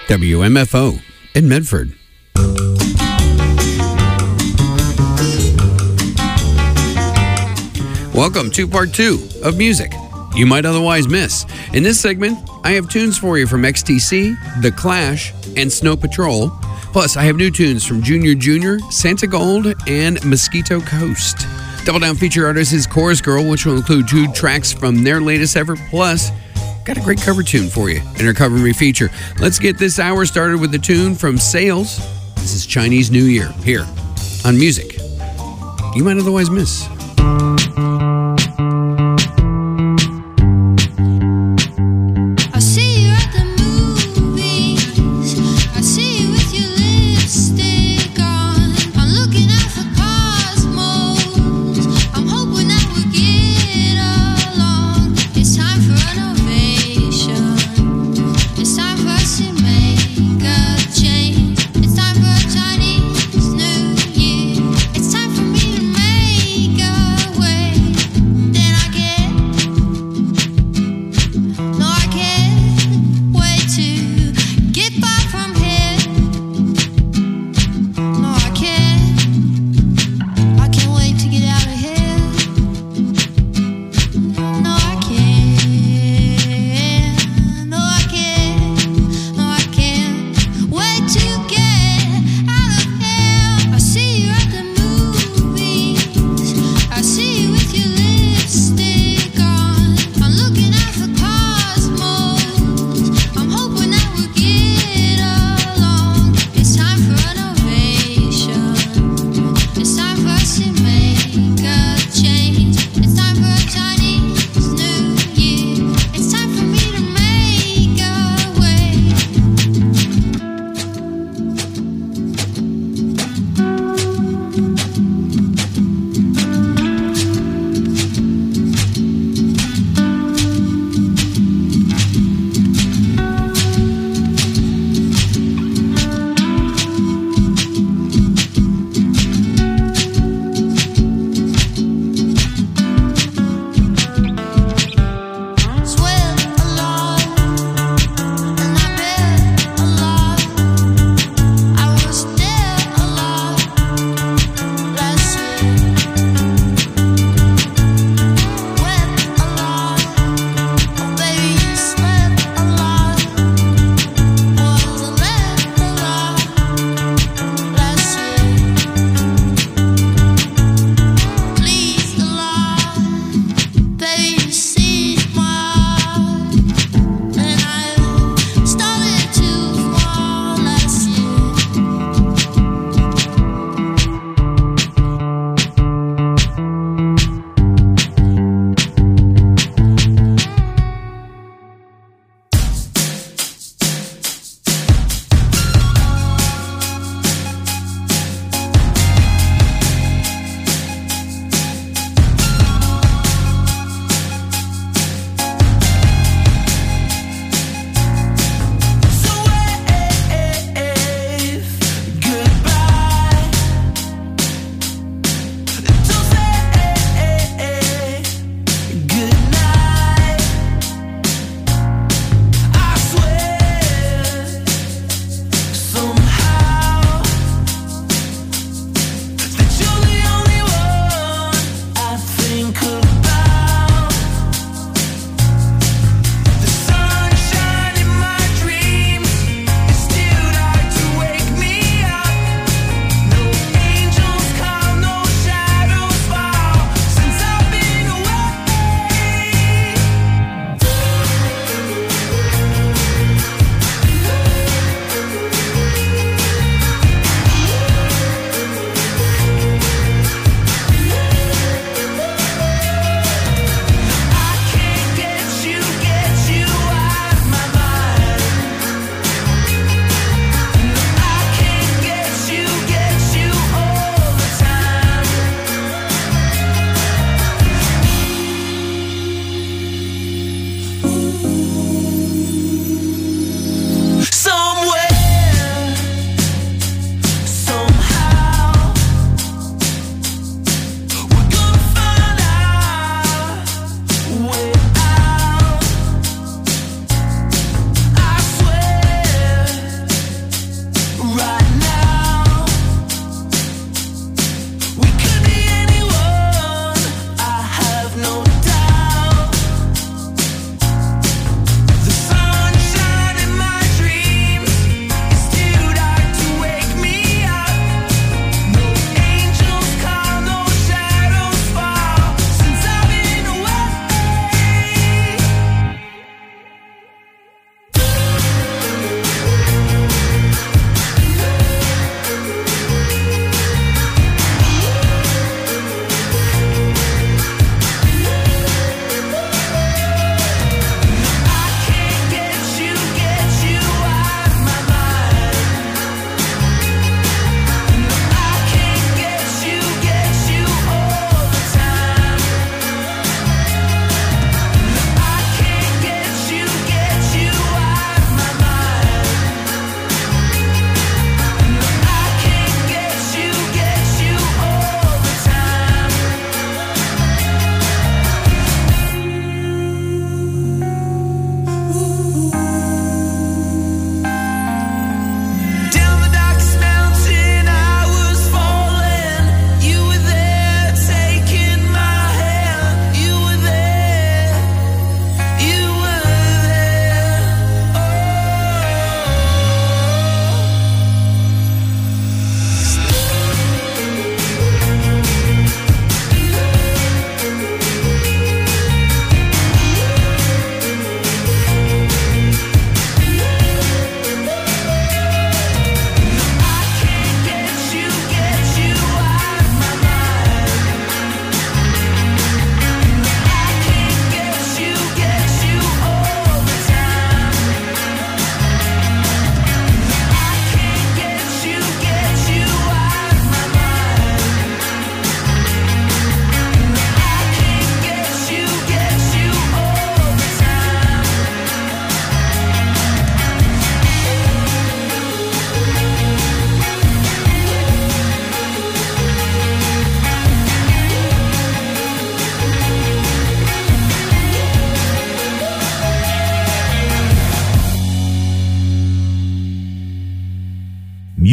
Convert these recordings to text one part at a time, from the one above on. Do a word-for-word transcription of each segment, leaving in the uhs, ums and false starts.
W M F O in Medford. Welcome to part two of music you might otherwise miss. In this segment, I have tunes for you from X T C, The Clash, and Snow Patrol. Plus, I have new tunes from Junior Junior, Santa Gold, and Mosquito Coast. Double Down feature artist is Chorus Girl, which will include two tracks from their latest effort. Plus, got a great cover tune for you in our Cover Me feature. Let's get this hour started with the tune from Sales. This is Chinese New Year here on Music You Might Otherwise Miss. Chinese New Year, it's time for me to make a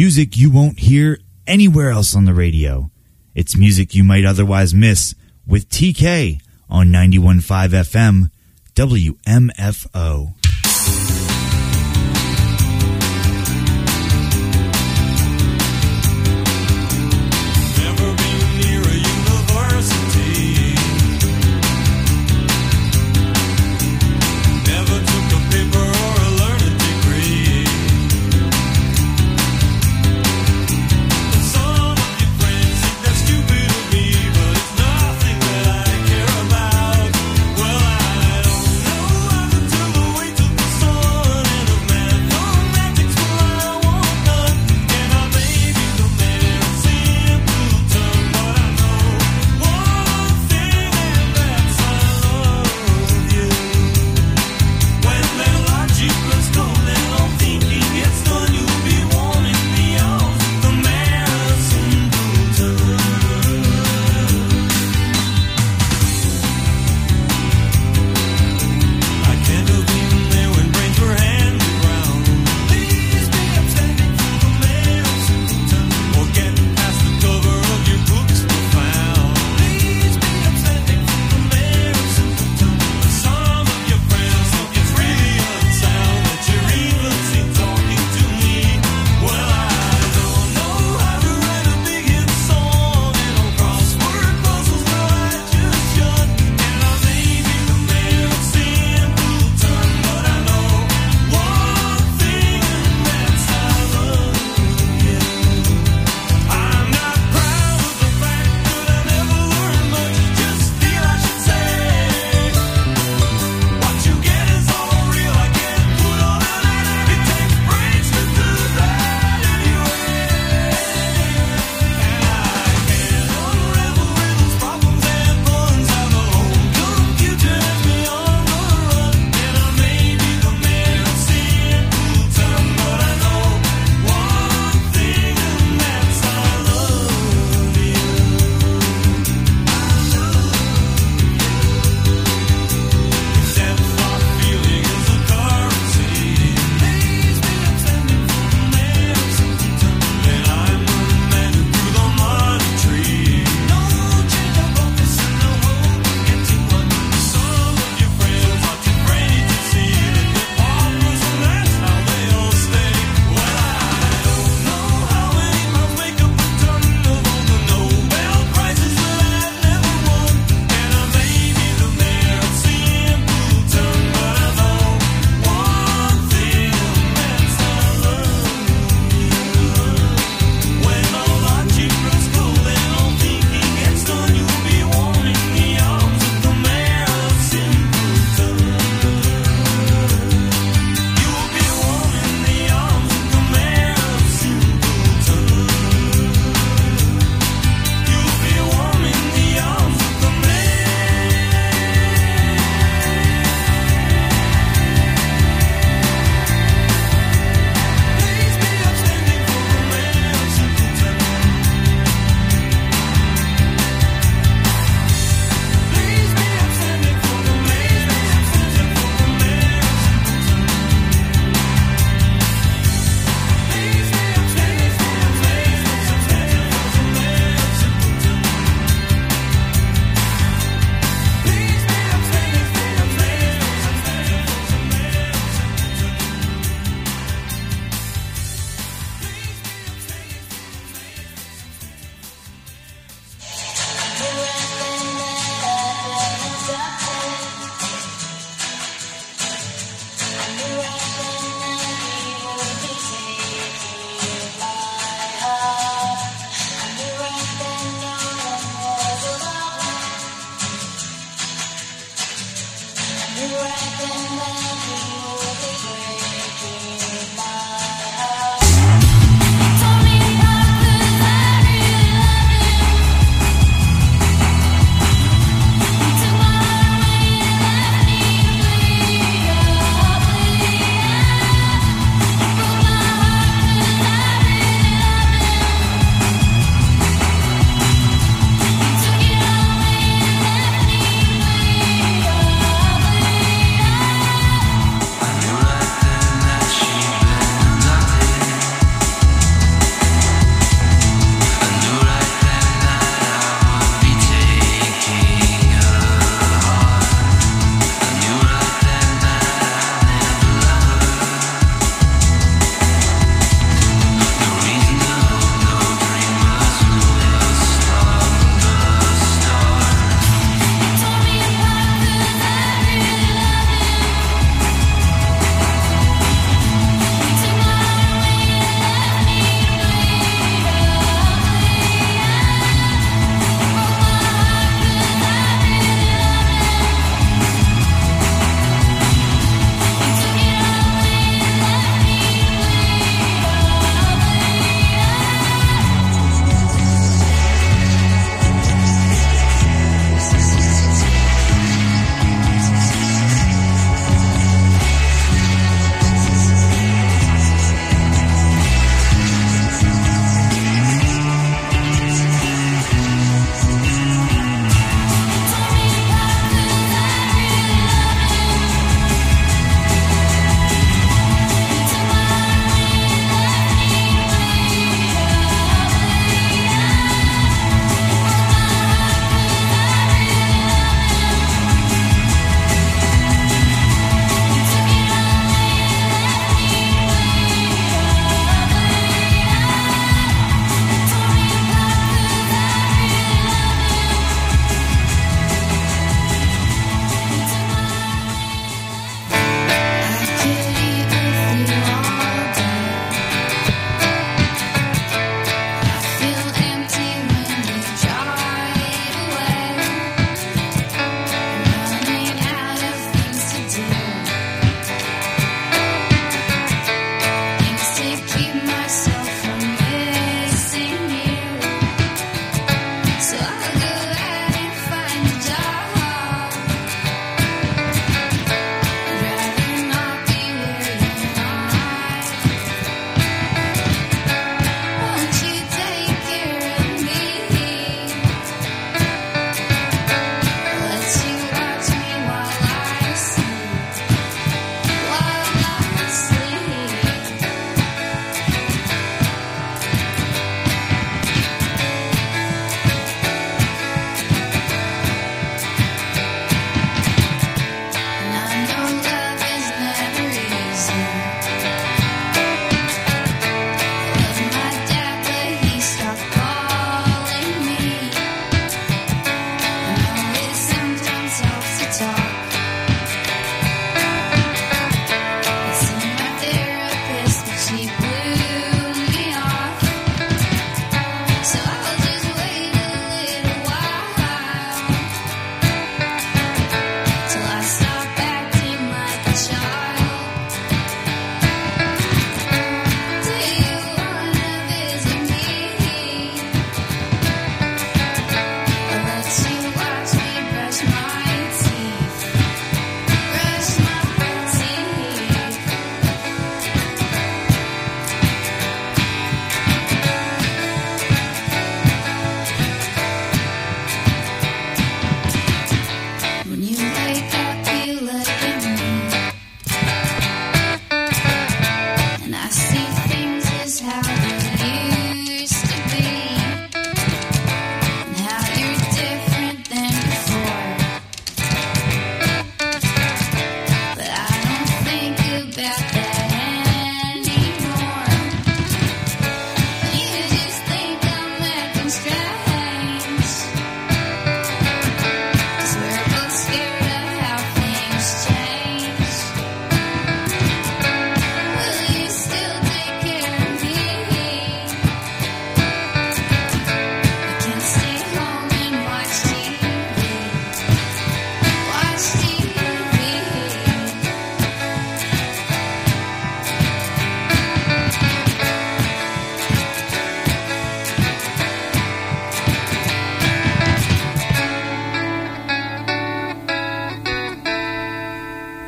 music you won't hear anywhere else on the radio. It's music you might otherwise miss with T K on ninety-one point five F M W M F O. Wait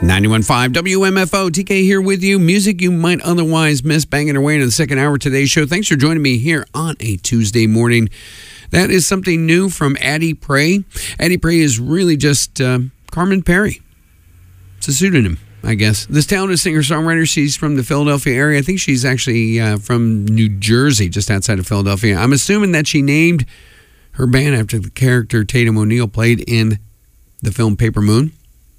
ninety-one point five W M F O, T K here with you. Music you might otherwise miss, banging away into the second hour of today's show. Thanks for joining me here on a Tuesday morning. That is something new from Addie Pray. Addie Pray is really just uh, Carmen Perry. It's a pseudonym, I guess. This talented singer-songwriter, she's from the Philadelphia area. I think she's actually uh, from New Jersey, just outside of Philadelphia. I'm assuming that she named her band after the character Tatum O'Neal played in the film Paper Moon.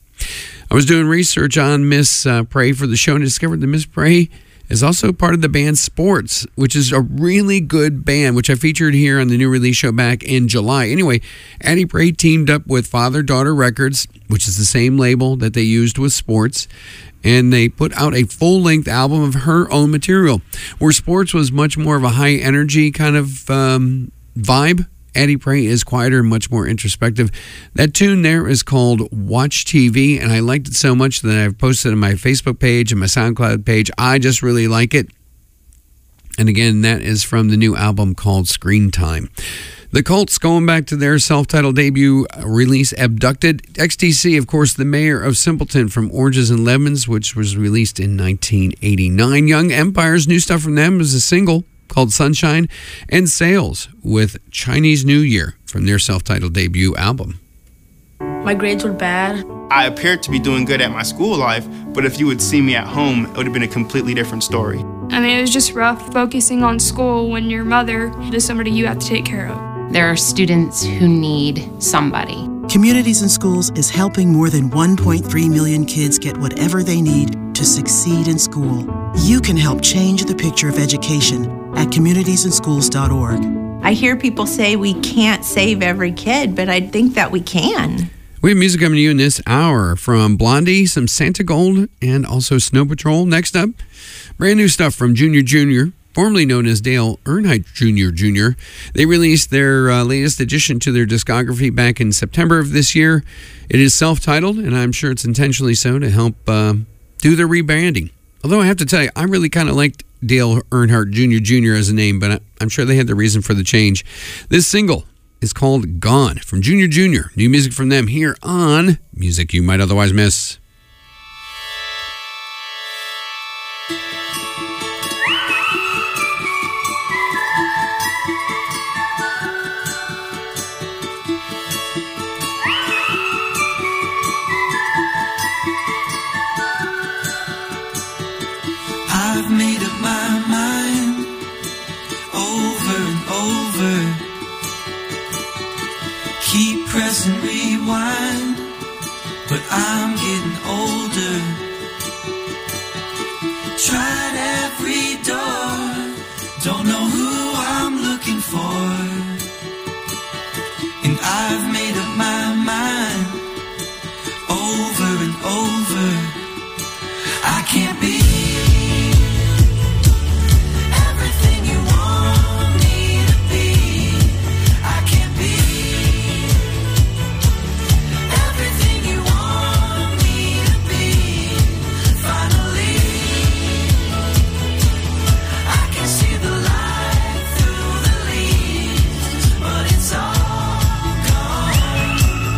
I was doing research on Miss uh, Pray for the show and discovered that Miss Pray is also part of the band Sports, which is a really good band, which I featured here on the new release show back in July. Anyway, Addie Pray teamed up with Father Daughter Records, which is the same label that they used with Sports, and they put out a full-length album of her own material, where Sports was much more of a high-energy kind of um, vibe. Addie Pray is quieter and much more introspective. That tune there is called Watch T V, and I liked it so much that I've posted it on my Facebook page and my SoundCloud page. I just really like it. And again, that is from the new album called Screen Time. The Cults, going back to their self-titled debut release, Abducted. X T C, of course, the mayor of Simpleton from Oranges and Lemons, which was released in nineteen eighty-nine. Young Empires, new stuff from them is a single called Sunshine, and Sales with Chinese New Year from their self-titled debut album. My grades were bad. I appeared to be doing good at my school life, but if you would see me at home, it would have been a completely different story. I mean, it was just rough focusing on school when your mother is somebody you have to take care of. There are students who need somebody. Communities in Schools is helping more than one point three million kids get whatever they need to succeed in school. You can help change the picture of education at communities in schools dot org. I hear people say we can't save every kid, but I think that we can. We have music coming to you in this hour from Blondie, some Santa Gold, and also Snow Patrol. Next up, brand new stuff from Junior Junior, formerly known as Dale Earnhardt Junior Junior They released their uh, latest addition to their discography back in September of this year. It is self-titled, and I'm sure it's intentionally so to help uh, do their rebranding. Although I have to tell you, I really kind of liked Dale Earnhardt Junior Junior as a name, but I'm sure they had the reason for the change. This single is called Gone from Junior Junior New music from them here on Music You Might Otherwise Miss. I've made up my mind over and over. Keep pressing rewind, but I'm getting older. Tried every door, don't know who I'm looking for. And I've made up my mind over and over. I can't be all gone.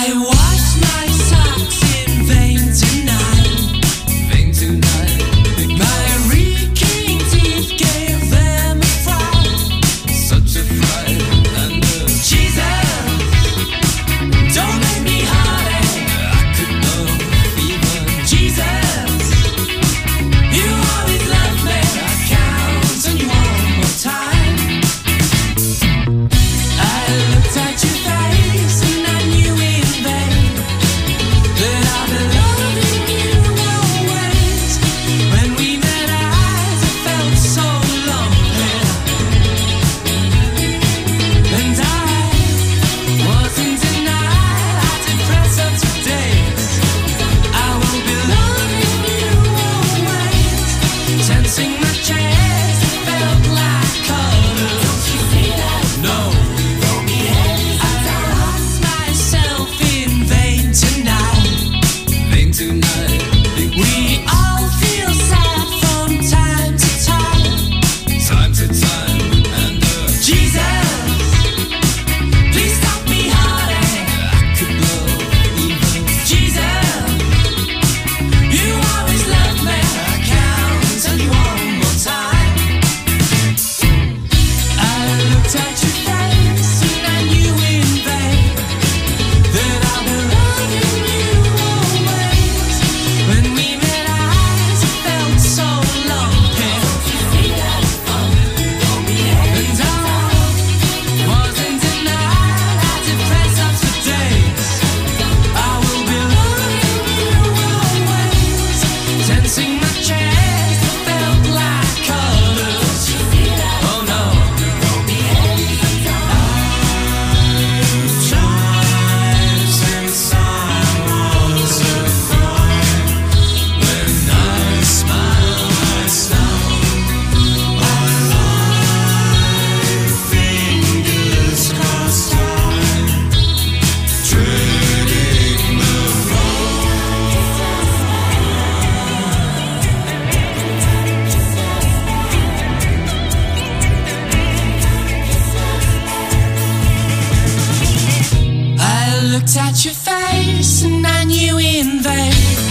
looked at your face and I knew in vain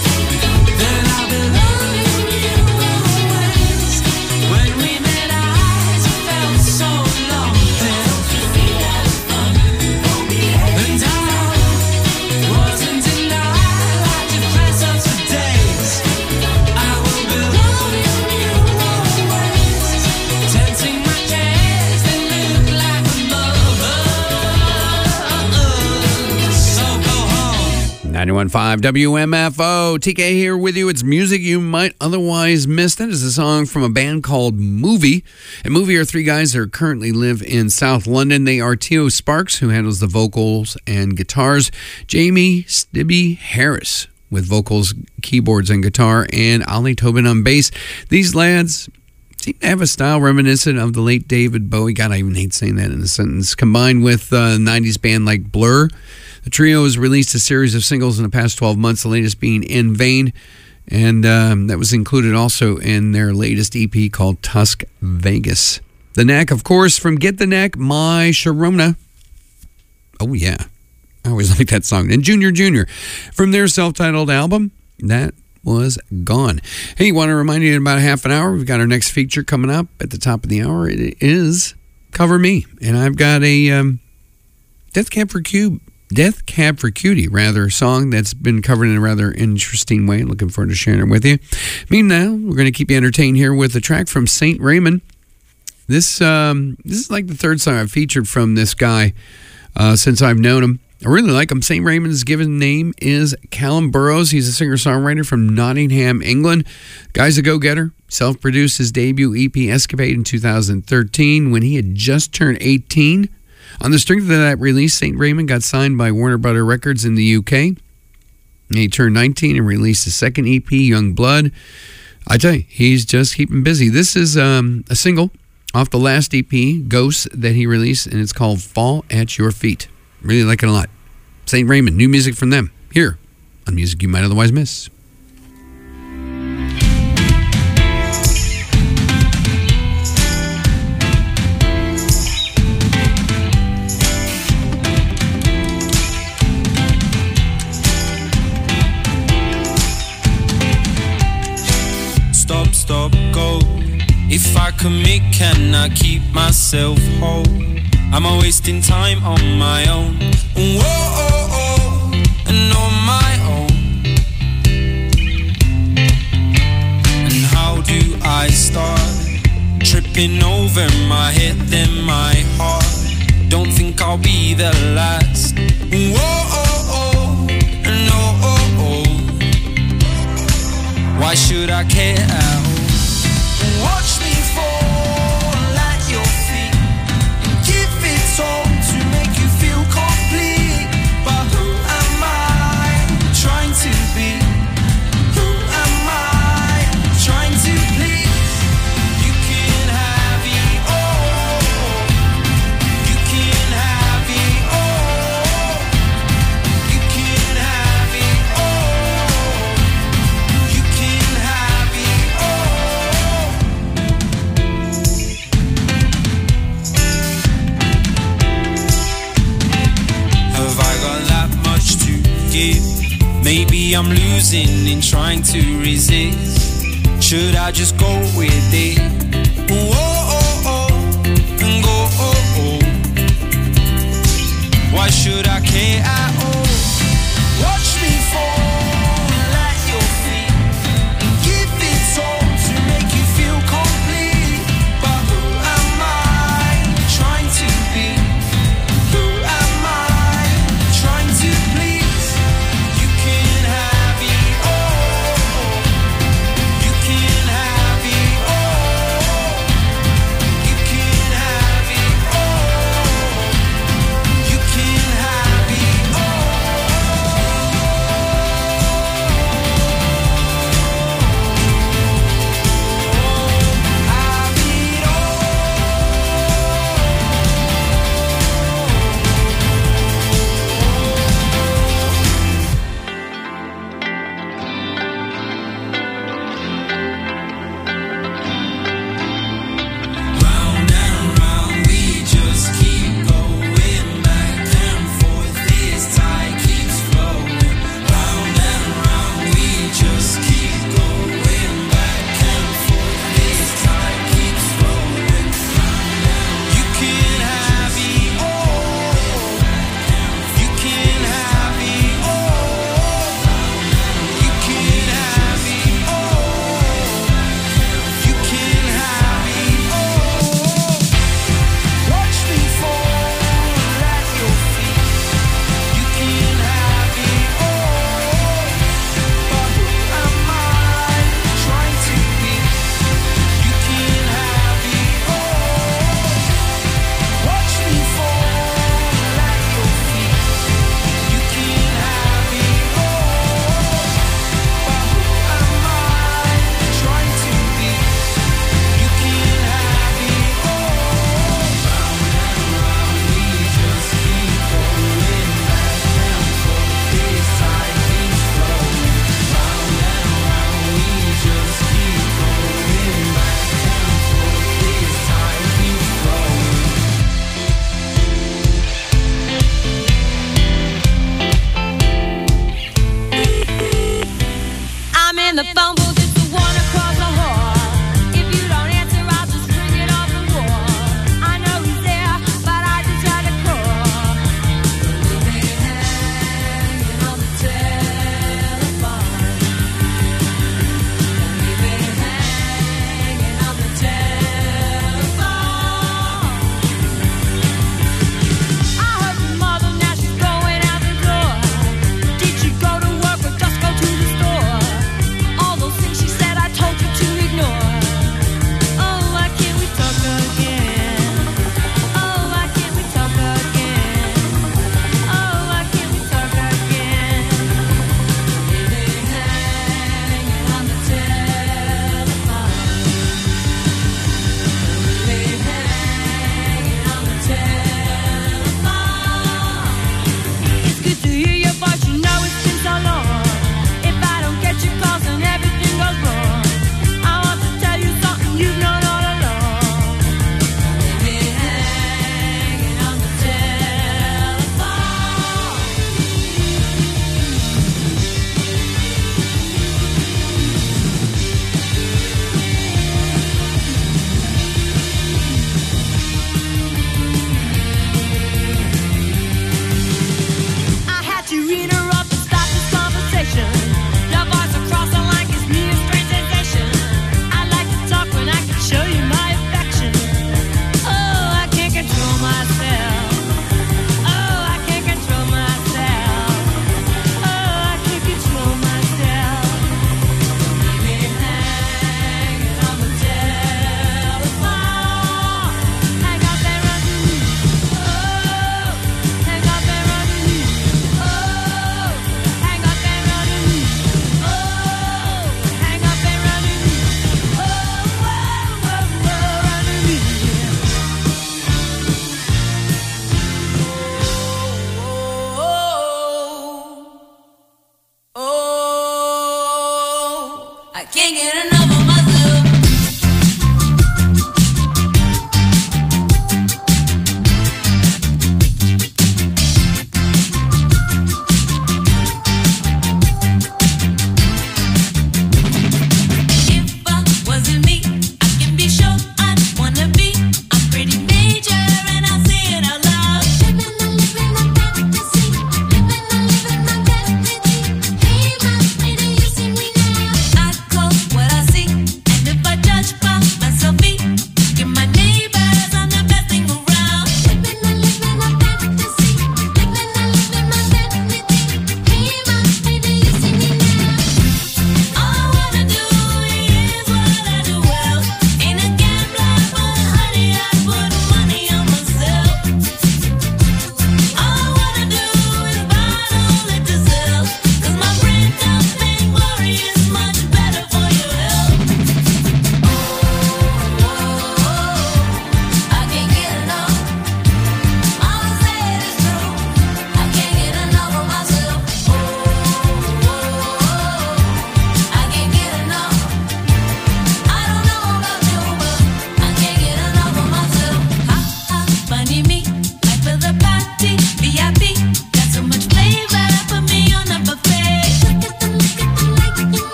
that I belong in you always. When we met eyes, it felt so long then. And I wasn't denied, I did press up for days. I will belong in you always. Tensing my cares, they look like a mother. So go home. ninety-one point five W M F O. T K here with you. It's music you might otherwise miss. That is a song from a band called Movie. And Movie are three guys that currently live in South London. They are Tio Sparks, who handles the vocals and guitars, Jamie Stibby Harris with vocals, keyboards, and guitar, and Ollie Tobin on bass. These lads seem to have a style reminiscent of the late David Bowie. God, I even hate saying that in a sentence. Combined with a uh, nineties band like Blur. The trio has released a series of singles in the past twelve months, the latest being In Vain, and um, that was included also in their latest E P called Tusk Vegas. The Knack, of course, from Get the Knack, My Sharona. Oh, yeah. I always like that song. And Junior Junior from their self-titled album, that was Gone. Hey, want to remind you in about a half an hour, we've got our next feature coming up at the top of the hour. It is Cover Me, and I've got a um, Death Cab for Cube. Death Cab for Cutie, rather, song that's been covered in a rather interesting way. Looking forward to sharing it with you. Meanwhile, we're going to keep you entertained here with a track from Saint Raymond. This um, this is like the third song I've featured from this guy uh, since I've known him. I really like him. Saint Raymond's given name is Callum Burrows. He's a singer-songwriter from Nottingham, England. Guy's a go-getter. Self-produced his debut E P Escapade in two thousand thirteen when he had just turned eighteen. On the strength of that release, Saint Raymond got signed by Warner Brothers Records in the U K. He turned nineteen and released his second E P, Young Blood. I tell you, he's just keeping busy. This is um, a single off the last E P, Ghosts, that he released, and it's called Fall at Your Feet. Really like it a lot. Saint Raymond, new music from them, here on Music You Might Otherwise Miss. commit, can I keep myself whole? Am I wasting time on my own? Whoa, oh, oh, and on my own. And how do I start? Tripping over my head, then my heart. Don't think I'll be the last. Whoa, oh, oh, and oh, oh, oh. Why should I care at all? Watch me fall at your feet. Give it all to make you feel complete. But who am I trying to be? Who am I trying to please? You can have it all. You can have it all. You can have it all. You can have it all. Have I got that much to give? Maybe I'm losing in trying to resist. Should I just go with it? Whoa, oh, oh, and go, oh, oh. Why should I care at all? Watch me fall at your feet. Give it all to make you feel complete. But who am I trying to be? Who am I trying to please? You can have it all. You can have it all.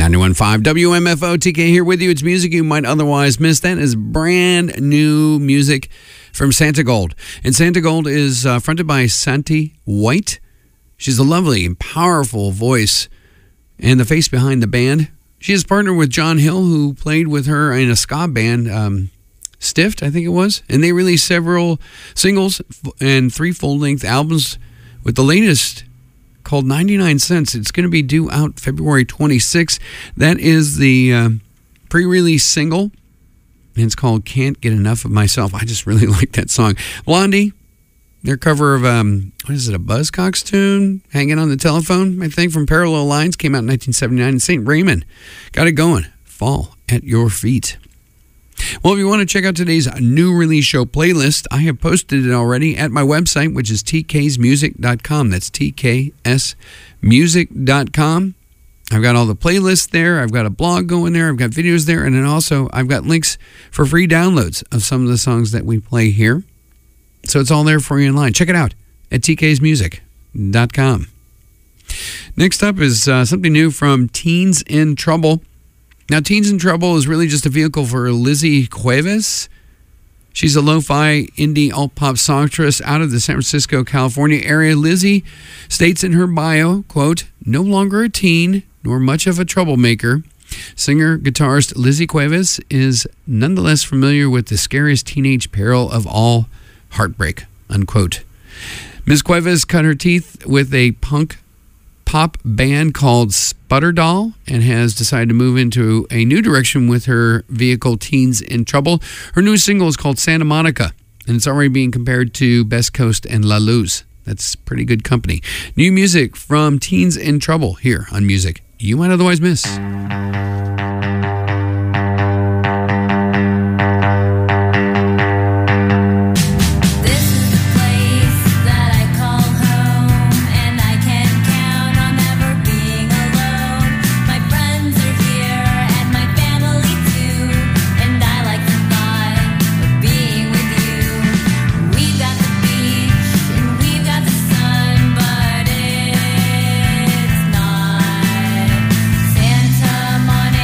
ninety-one point five W M F O, T K here with you. It's music you might otherwise miss. That is brand new music from Santa Gold. And Santa Gold is uh, fronted by Santi White. She's a lovely and powerful voice and the face behind the band. She is partnered with John Hill, who played with her in a ska band, um, Stiffed, I think it was. And they released several singles and three full-length albums, with the latest called ninety-nine cents. It's going to be due out February twenty-sixth. That is the uh, pre-release single, and it's called Can't Get Enough of Myself. I just really like that song. Blondie, their cover of, um, what is it, a Buzzcocks tune? Hanging on the Telephone, I think, from Parallel Lines, came out in nineteen seventy-nine. And Saint Raymond got it going. Fall at Your Feet. Well, if you want to check out today's new release show playlist, I have posted it already at my website, which is t k s music dot com. That's t k s music dot com. I've got all the playlists there. I've got a blog going there. I've got videos there. And then also, I've got links for free downloads of some of the songs that we play here. So it's all there for you online. Check it out at t k s music dot com. Next up is uh, something new from Teens in Trouble. Now, Teens in Trouble is really just a vehicle for Lizzie Cuevas. She's a lo-fi indie alt-pop songstress out of the San Francisco, California area. Lizzie states in her bio, quote, "No longer a teen, nor much of a troublemaker. Singer-guitarist Lizzie Cuevas is nonetheless familiar with the scariest teenage peril of all, heartbreak," unquote. Miz Cuevas cut her teeth with a punk pop band called Sputterdoll and has decided to move into a new direction with her vehicle Teens in Trouble. Her new single is called Santa Monica, and it's already being compared to Best Coast and La Luz. That's pretty good company. New music from Teens in Trouble here on Music You Might Otherwise Miss. Santa Monica.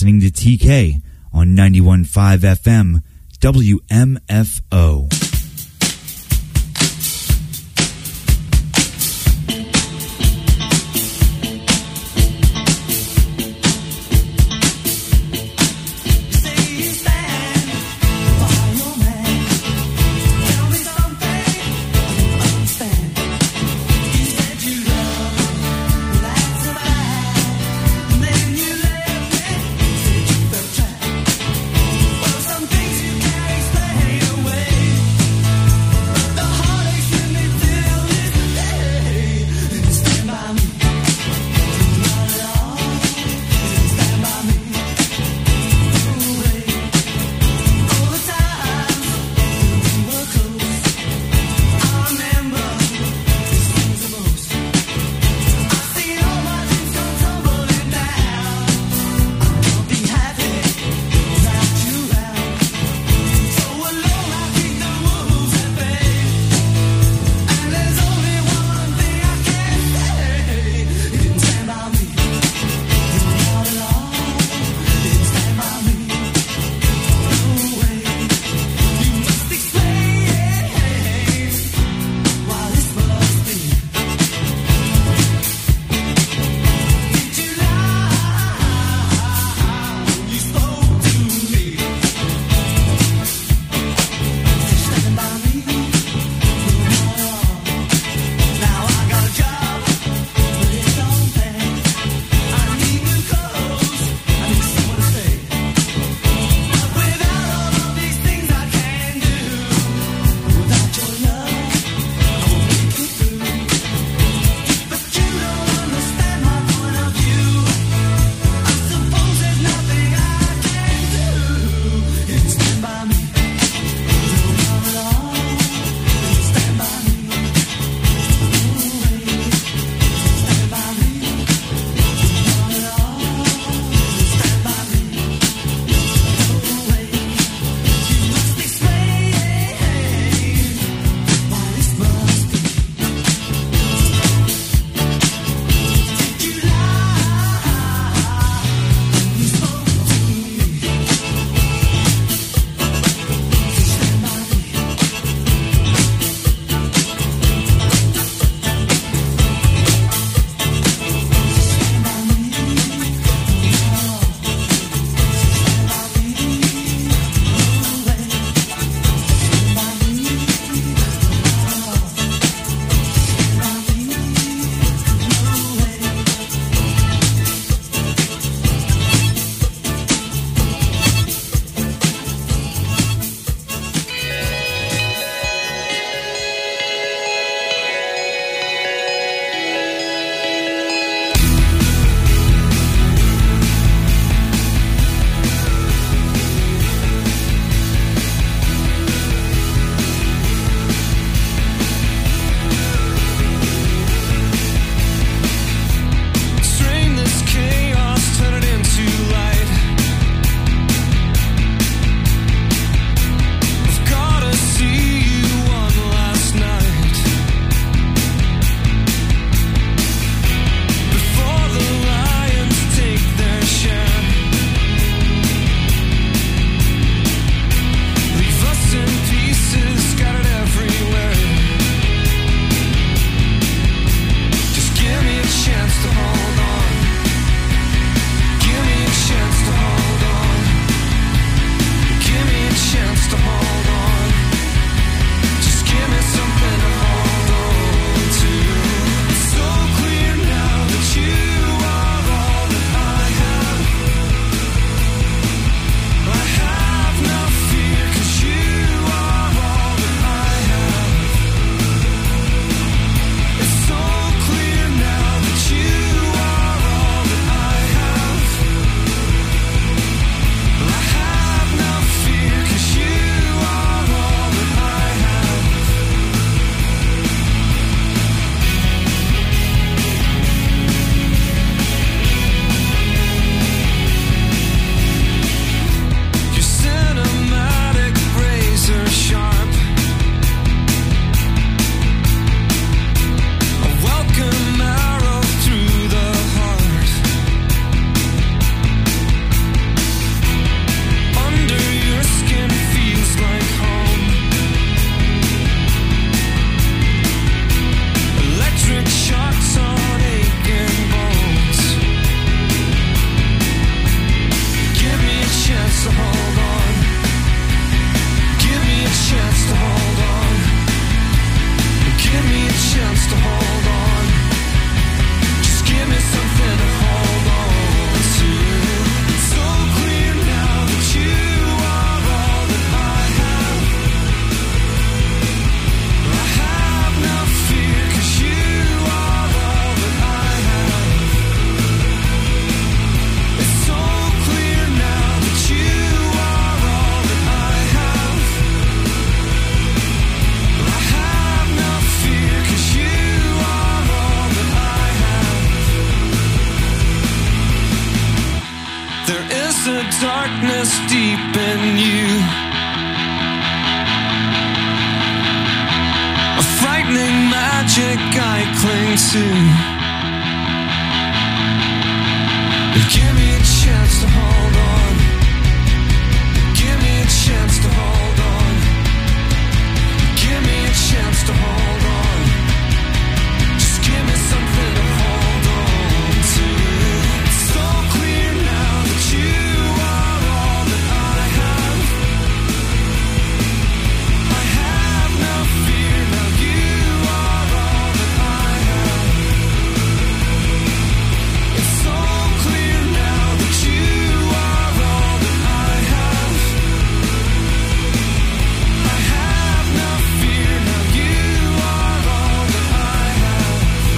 listening to T K on ninety-one point five F M W M F O. Some things you can't explain away. chance to hold on. Just give me something to hold on to. It's so clear now that you are all that I have. I have no fear, 'cause you are all that I have. It's so clear now that you are all that I have. I have no fear, 'cause you are all that I have. There is a darkness deep in you, a frightening magic I cling to. Give me a chance to hold on. Give me a chance to hold on. Give me a chance to hold on. Just give me something to hold on to. It's so clear now that you are all that I have. I have no fear, now you are all that I have. It's so clear now that you are all that I have. I have no fear, now you are all that I have.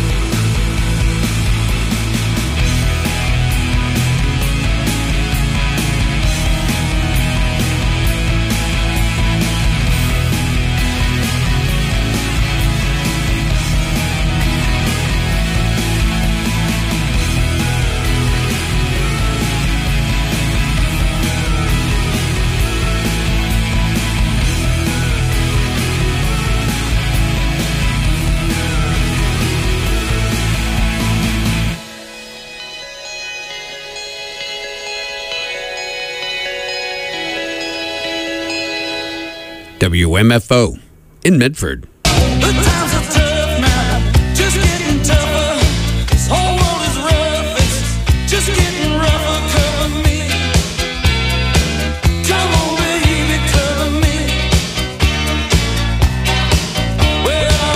W M F O in Medford. The times are tough now, just getting tougher. This whole